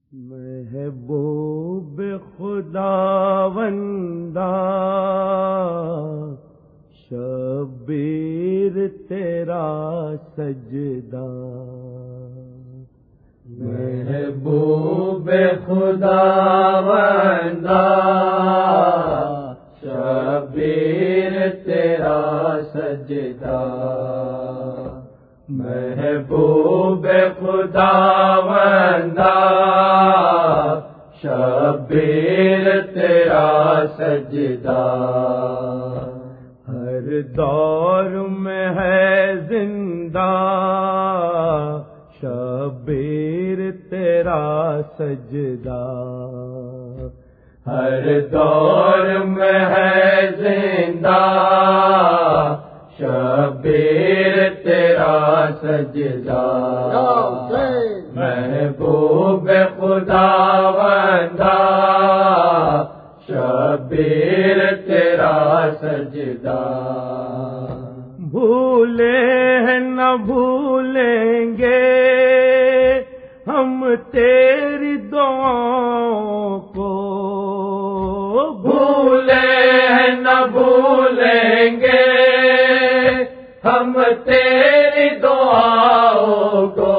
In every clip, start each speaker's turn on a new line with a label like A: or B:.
A: محبوب خداوندا شبیر تیرا سجدہ، محبوب خداوندا شبیر تیرا سجدہ، محبوب خداوندا شبیر تیرا سجدہ، ہر دور میں ہے زندہ شبیر تیرا سجدہ، ہر دور میں ہے زندہ شبیر تیرا سجدہ، محبوب خداوندا شبیر تیرا سجدہ، بھولے ہیں نہ بھولیں گے ہم تیری دعاؤں کو، بھولے ہیں نہ بھولیں گے ہم تیری دعاؤں کو،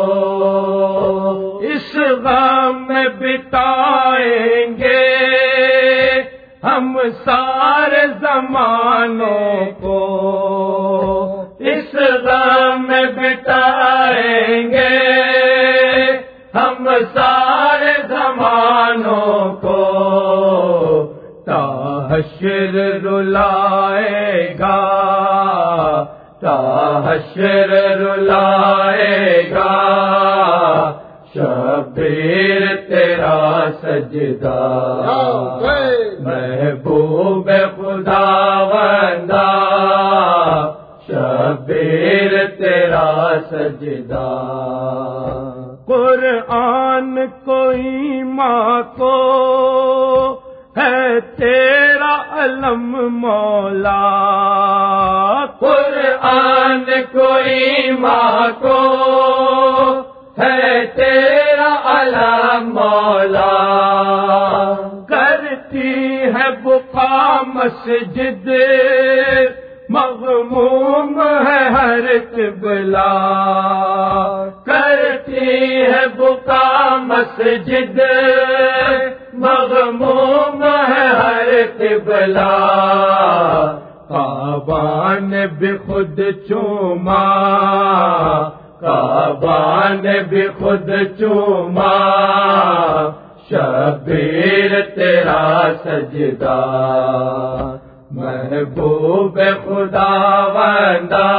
A: اس غم میں بتائیں گے ہم سارے زمانوں کو، اس غم میں بتائیں گے ہم سارے زمانوں کو، تا حشر رلائے گا، تا حشر رلائے گا شبیر تیرا سجدہ، محبوب خداوندا شبیر تیرا سجدہ، قرآن کوئی ماں کو ہے تیرا علم مولا، قرآن کوئی ماں کو ہے تیرا علم مولا، کرتی ہے بقا مسجد مغموم ہے ہر قبلہ، کرتی ہے بقا مسجد مغموم ہے ہر قبلہ، کعبہ نے بھی خود چوما، کعبہ نے بھی خود چوما شبیر تیرا سجدہ، محبوب خداوندا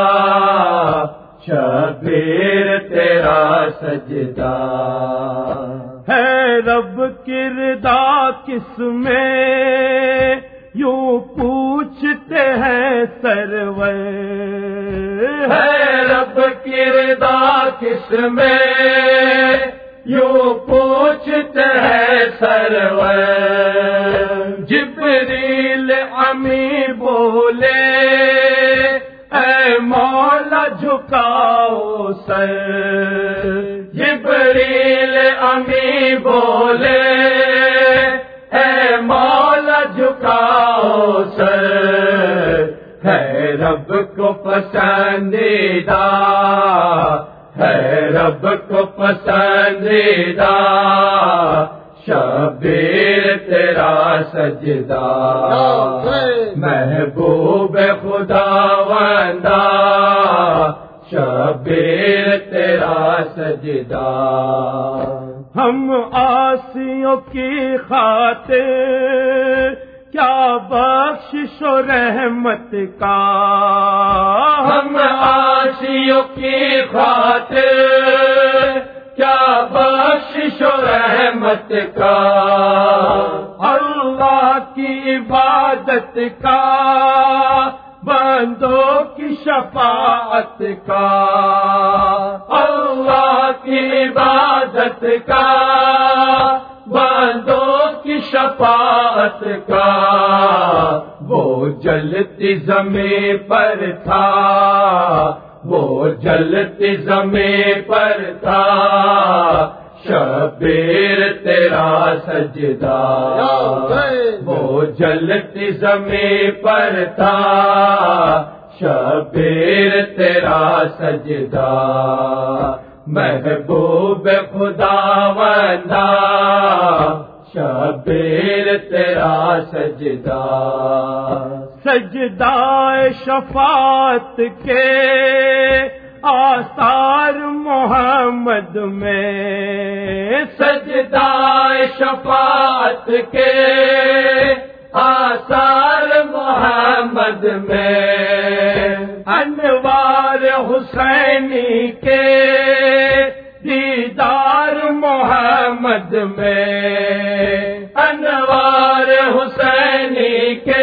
A: شبیر تیرا سجدہ، ہے رب کی رضا کس میں یوں پوچھتے ہیں سرور، ہے رب کی رضا کس میں یوں پوچھتے ہیں سرور، جبریل امی بولے اے مولا جھکاؤ سر، جبریل امی بولے اے مولا جھکاؤ سر، ہے رب کو پسندیدہ، ہے رب کو پسندیدہ شبیر تیرا سجدہ، محبوب خداوندا شبیر تیرا سجدہ، ہم عاصیوں کی خاطر کیا بخشش و رحمت کا، ہم عاصیوں کی خاطر کیا بخشش و رحمت کا، اللہ کی عبادت کا بندوں کی شفاعت کا، اللہ کی عبادت کا بندوں کی شفاعت کا، وہ جلتی زمین پر تھا، وہ جلتی زمین پر تھا، شبیر تیرا سجدہ، وہ جلتی زمین پر تھا، شبیر تیرا سجدہ، محبوب خداوندا، شبیر تیرا سجدہ،
B: سجدہ شفاعت کے آثار محمد میں،
A: سجدہ شفاعت کے آثار محمد میں،
B: انوار حسینی کے دیدار محمد میں،
A: انوار حسینی کے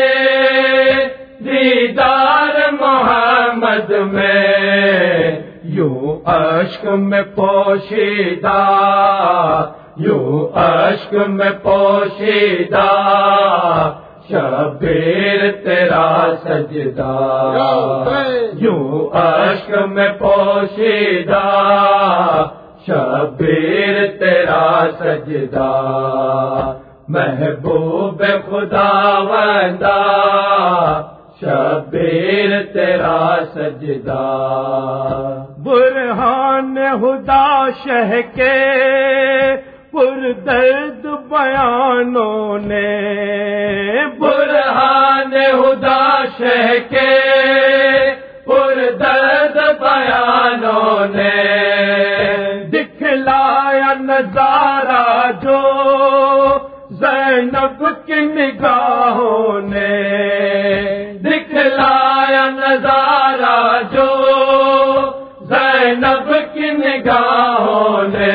A: دیدار محمد میں، یوں اشک میں پوشیدہ، یوں اشک میں پوشیدہ، شبیر تیرا سجدہ، یوں اشک میں پوشیدہ، شبیر تیرا سجدہ، محبوب خداوندا، شبیر تیرا سجدہ،
B: برہان خدا شہ کے پردرد بیانوں نے،
A: برہان خدا شہ کے پردرد بیانوں نے،
B: دکھلایا نظارہ جو زینب کی نگاہوں نے،
A: دکھلایا نظارہ جو زینب کی نگاہوں نے،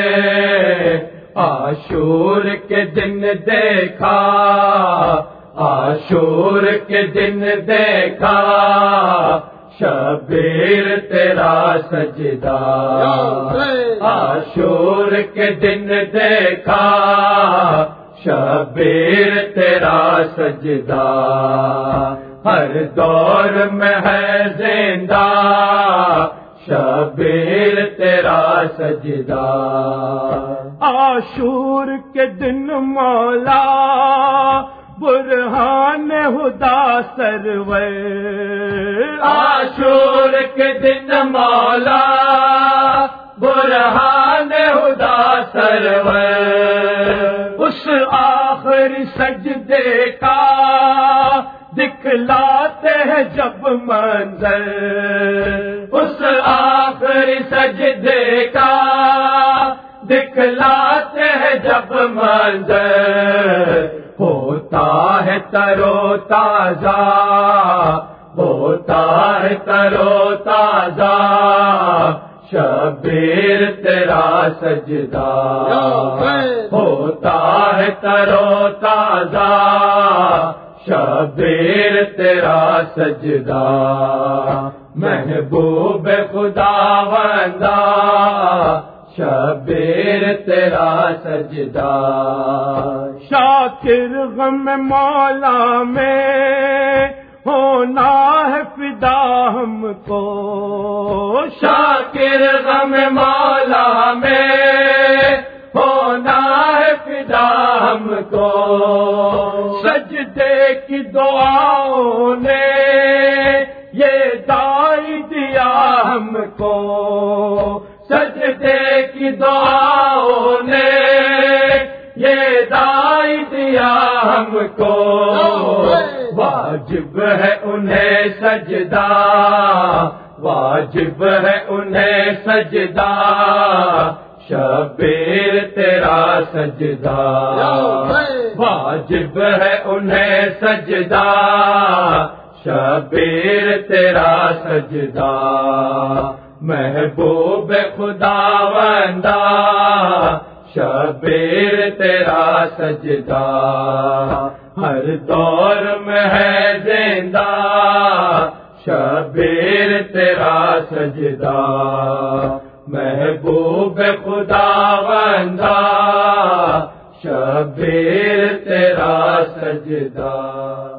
A: عاشور کے دن دیکھا، عاشور کے دن دیکھا، شبیر تیرا سجدہ، عاشور کے دن دیکھا، شبیر تیرا سجدہ، ہر دور میں ہے زندہ، شبیر تیرا سجدہ،
B: عاشور کے دن مولا برہان خدا سرور،
A: عاشور کے دن مولا برہان خدا سرور،
B: اس آخری سجدے کا دکھلاتے ہیں جب منظر،
A: اس آخری سجدے کا دکھلاتے ہیں جب منظر، ہوتا ہے ترو تازہ، ہوتا ہے ترو تازہ، شبیر تیرا سجدہ، ہوتا ہے ترو تازہ، شبیر تیرا سجدہ، محبوب خداوندا، شبیر تیرا سجدہ،
B: شاکر غم مولا میں ہونا ہے فدا ہم کو،
A: شاکر غم مولا میں ہونا ہے فدا ہم کو،
B: سجدے کی دعاؤں نے یہ دائی دیا ہم کو،
A: سجدے کی دعاؤں نے یہ دائی دیا ہم کو، واجب ہے انہیں سجدہ، واجب ہے انہیں سجدہ، شبیر تیرا سجدہ، واجب ہے انہیں سجدہ، شبیر تیرا سجدہ، محبوب خداوندا، شبیر تیرا سجدہ، ہر دور میں ہے زندہ، شبیر تیرا سجدہ، محبوب خداوندا، شبیر تیرا سجدہ۔